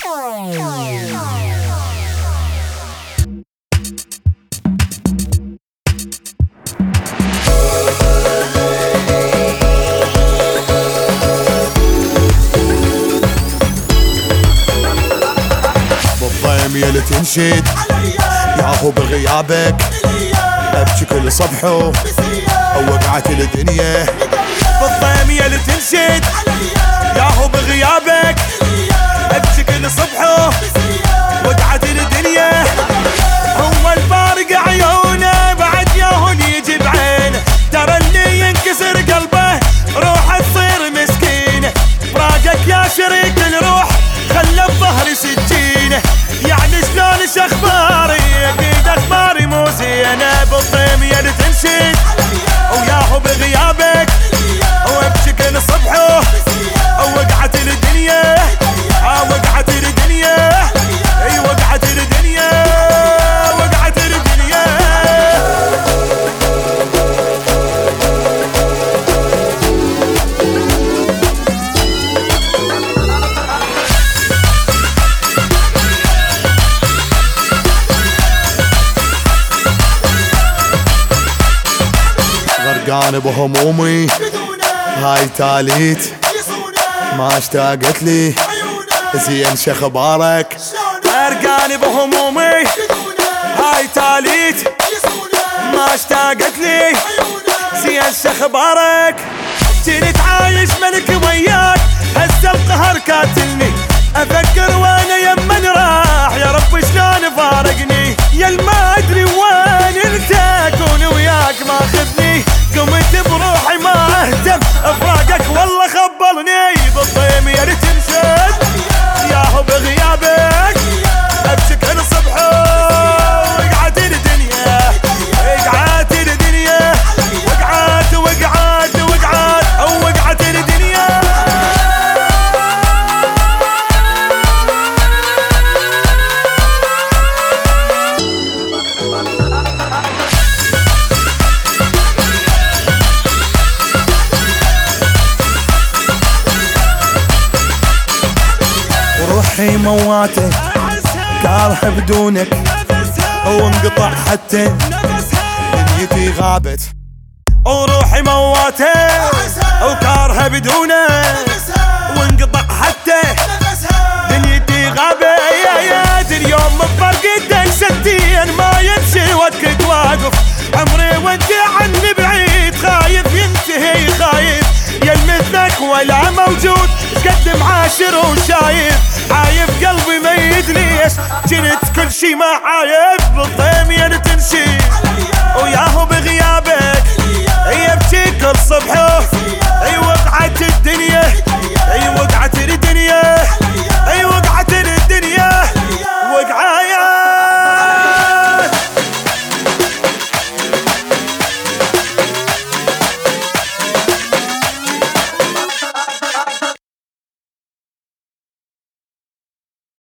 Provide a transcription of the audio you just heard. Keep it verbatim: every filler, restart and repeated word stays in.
بالضيم يلي تنشد ياهو بغيابك ابكي كل صبح ووقعت الدنيا. بالضيم يلي تنشد ياهو بغيابك ابكي كل صبح وقعت الدنيا. هو الفارق عيونه بعد ياهو يجي بعينه، ترى اللي ينكسر قلبه روحه تصير مسكينه. فراقك يا شريك الروح خلى الظهر سجينه، يعني شلون شخباري اكيد اخباري مو زينه. بالضيم يلي تنشد وياهو بغيابك وابكي كل صبح وقعت الدنيا. وقعت الدنيا اي وقعت الدنيا وقعت الدنيا. غرقان بهمومي هاي تاليت ما اشتاقت لي زين شخبارك. غرقان بهمومي هاي تاليت ما اشتاقت لي زين شخبارك. جيت عايش ملك وياك هسه القهر قاتلني، افكر وانا يمن راح يا رب شلون فارقني. يا ما ادري وين انت اكون وياك ماخذني، قمت بروحي ما اهتم افراقك والله خبلني. بالضيم يلي تنشد ياهو بغيابك ابكي كل صبح وقعت الدنيا. وقعت الدنيا وقعت وقعت وقعت او وقعت الدنيا. روحي مواتك كارهه بدونك وانقطع حتى دنيتي غابت. وروحي مواتك وكارهه بدونك وانقطع حتى دنيتي غابت. يا يا اليوم بفرقتك سنتين ما يمشي وقتك واقف، عمري وانت عني بعيد خايف ينتهي خايف. يا مثلك ولا موجود تقدم عاشر وشايف، عايف قلبي ميت ليش جنت كل شي ما عايف. بالضيم يلي تنشد وياهو